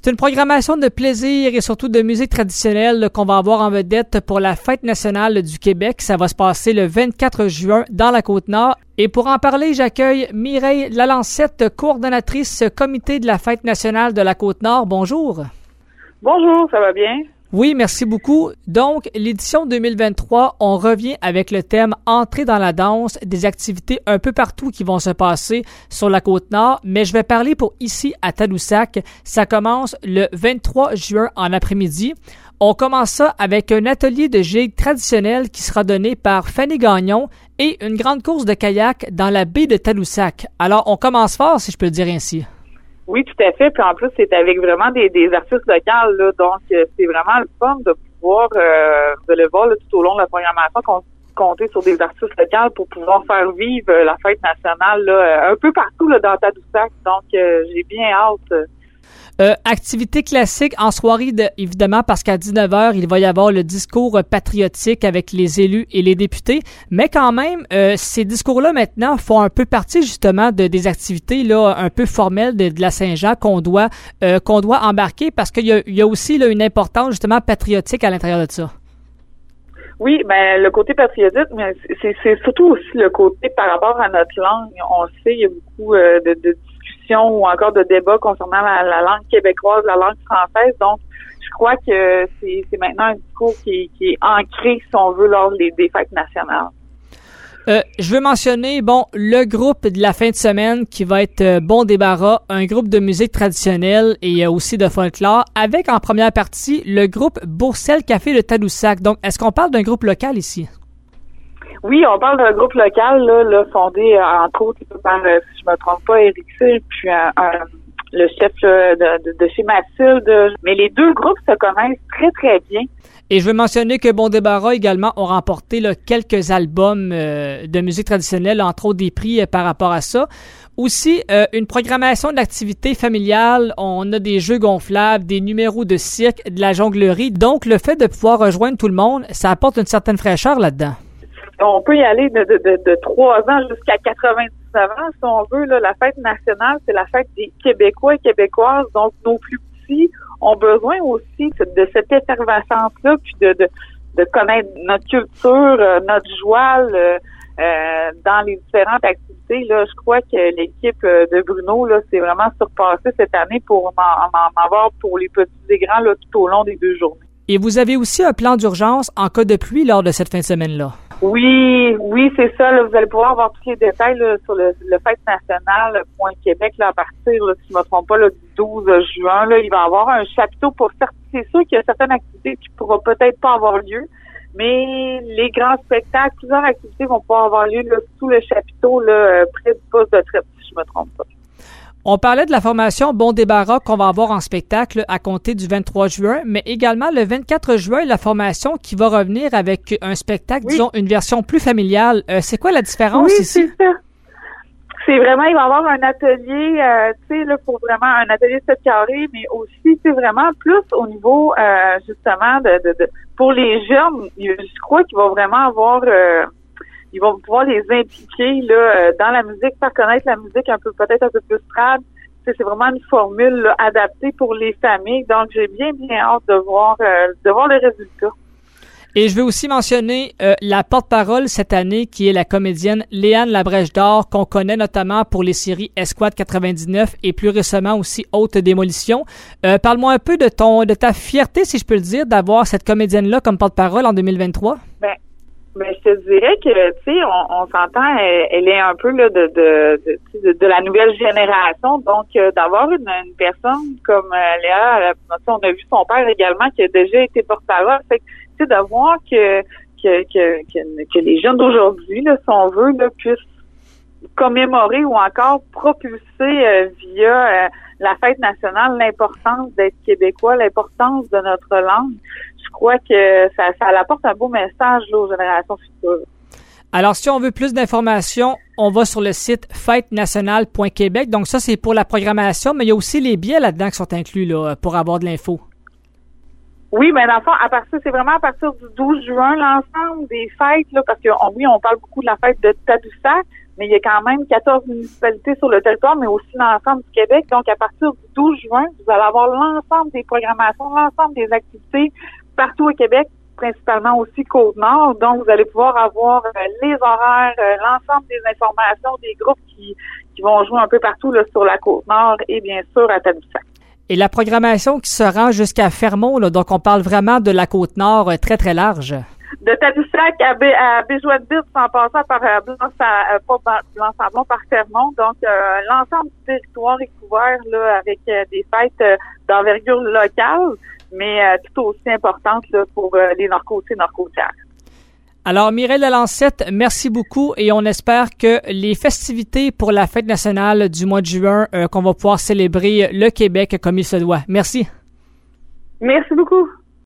une programmation de plaisir et surtout de musique traditionnelle qu'on va avoir en vedette pour la Fête nationale du Québec. Ça va se passer le 24 juin dans la Côte-Nord. Et pour en parler, j'accueille Mireille Lalancette, coordonnatrice comité de la Fête nationale de la Côte-Nord. Bonjour. Bonjour, ça va bien? Oui, merci beaucoup. Donc, l'édition 2023, on revient avec le thème « Entrer dans la danse », des activités un peu partout qui vont se passer sur la Côte-Nord, mais je vais parler pour ici à Tadoussac. Ça commence le 23 juin en après-midi. On commence ça avec un atelier de gigue traditionnel qui sera donné par Fanny Gagnon et une grande course de kayak dans la baie de Tadoussac. Alors, on commence fort, si je peux le dire ainsi. Oui, tout à fait. Puis en plus, c'est avec vraiment des artistes locaux, là. Donc, c'est vraiment le fun de pouvoir de le voir là, tout au long de la programmation, compter sur des artistes locaux pour pouvoir faire vivre la fête nationale là, un peu partout là, dans Tadoussac. Donc, j'ai bien hâte. Activité classique en soirée, évidemment, parce qu'à 19h, il va y avoir le discours patriotique avec les élus et les députés. Mais quand même, ces discours-là, maintenant, font un peu partie, justement, des activités là un peu formelles de la Saint-Jean qu'on doit embarquer parce qu'il y a aussi là, une importance, justement, patriotique à l'intérieur de ça. Oui, ben le côté patriotique, mais c'est surtout aussi le côté par rapport à notre langue. On le sait, il y a beaucoup de discussions ou encore de débats concernant la langue québécoise, la langue française. Donc, je crois que c'est maintenant un discours qui est ancré, si on veut, lors des fêtes nationales. Je veux mentionner, le groupe de la fin de semaine qui va être Bon Débarras, un groupe de musique traditionnelle et aussi de folklore, avec en première partie le groupe Bourcel Café de Tadoussac. Donc, est-ce qu'on parle d'un groupe local ici? Oui, on parle d'un groupe local, là fondé entre autres par, si je me trompe pas, Éric Cyr, puis le chef de chez Mathilde. Mais les deux groupes se connaissent très, très bien. Et je veux mentionner que Bon Débarras également ont remporté là, quelques albums de musique traditionnelle, entre autres des prix par rapport à ça. Aussi, une programmation d'activités familiales. On a des jeux gonflables, des numéros de cirque, de la jonglerie. Donc, le fait de pouvoir rejoindre tout le monde, ça apporte une certaine fraîcheur là-dedans. On peut y aller de 3 ans jusqu'à 99 ans, si on veut. Là, la fête nationale, c'est la fête des Québécois et Québécoises. Donc, nos plus petits ont besoin aussi de cette effervescence-là, puis de connaître notre culture, notre joie dans les différentes activités. Là, je crois que l'équipe de Bruno là, s'est vraiment surpassée cette année pour m'en avoir pour les petits et grands là, tout au long des 2 journées. Et vous avez aussi un plan d'urgence en cas de pluie lors de cette fin de semaine-là? Oui, c'est ça. Là, vous allez pouvoir avoir tous les détails là, sur le Fête nationale Point Québec là, à partir, là, si je ne me trompe pas, là, du 12 juin. Là, il va y avoir un chapiteau pour certains. C'est sûr qu'il y a certaines activités qui ne pourront peut-être pas avoir lieu, mais les grands spectacles, plusieurs activités vont pouvoir avoir lieu là, sous le chapiteau là, près du poste de traite, si je ne me trompe pas. On parlait de la formation Bon Débarras qu'on va avoir en spectacle à compter du 23 juin, mais également le 24 juin, la formation qui va revenir avec un spectacle, disons, une version plus familiale. C'est quoi la différence ici? Oui, c'est ça. C'est vraiment, il va y avoir un atelier, tu sais, là, pour vraiment un atelier 7 carrés, mais aussi, c'est vraiment plus au niveau, justement, pour les jeunes. Je crois qu'il va vraiment avoir... ils vont pouvoir les impliquer là dans la musique, faire connaître la musique peut-être un peu plus trad. C'est vraiment une formule là, adaptée pour les familles. Donc, j'ai bien hâte de voir les résultats. Et je veux aussi mentionner la porte-parole cette année, qui est la comédienne Léane Labrèche d'Or, qu'on connaît notamment pour les séries Escouade 99 et plus récemment aussi Haute Démolition. Parle-moi un peu de ta fierté, si je peux le dire, d'avoir cette comédienne-là comme porte-parole en 2023. Ben, je te dirais que, tu sais, on s'entend, elle est un peu là de la nouvelle génération. Donc, d'avoir une personne comme Léa, on a vu son père également qui a déjà été porte-parole. Fait que, tu sais, de voir que les jeunes d'aujourd'hui, là, si on veut, là, puissent commémorer ou encore propulser via la fête nationale l'importance d'être québécois, l'importance de notre langue. Je crois que ça apporte un beau message là, aux générations futures. Alors, si on veut plus d'informations, on va sur le site fêtenationale.québec. Donc ça, c'est pour la programmation, mais il y a aussi les billets là-dedans qui sont inclus là, pour avoir de l'info. Oui, mais dans le fond, c'est vraiment à partir du 12 juin, l'ensemble des fêtes, là, parce que oui, on parle beaucoup de la fête de Tadoussac, mais il y a quand même 14 municipalités sur le territoire, mais aussi l'ensemble du Québec. Donc, à partir du 12 juin, vous allez avoir l'ensemble des programmations, l'ensemble des activités partout au Québec, principalement aussi Côte-Nord. Donc, vous allez pouvoir avoir les horaires, l'ensemble des informations des groupes qui vont jouer un peu partout là, sur la Côte-Nord et bien sûr à Tadoussac. Et la programmation qui se rend jusqu'à Fermont, là, donc on parle vraiment de la Côte-Nord très, très large. De Tadoussac à Béjois-de-Bire, en passant par Blanc-Sablon, par Fermont. Donc, l'ensemble du territoire est couvert là avec des fêtes d'envergure locale, mais tout aussi importantes là, pour les Nord-Côtiers, Nord-Côtières. Alors, Mireille Lalancette, merci beaucoup et on espère que les festivités pour la fête nationale du mois de juin, qu'on va pouvoir célébrer le Québec comme il se doit. Merci. Merci beaucoup.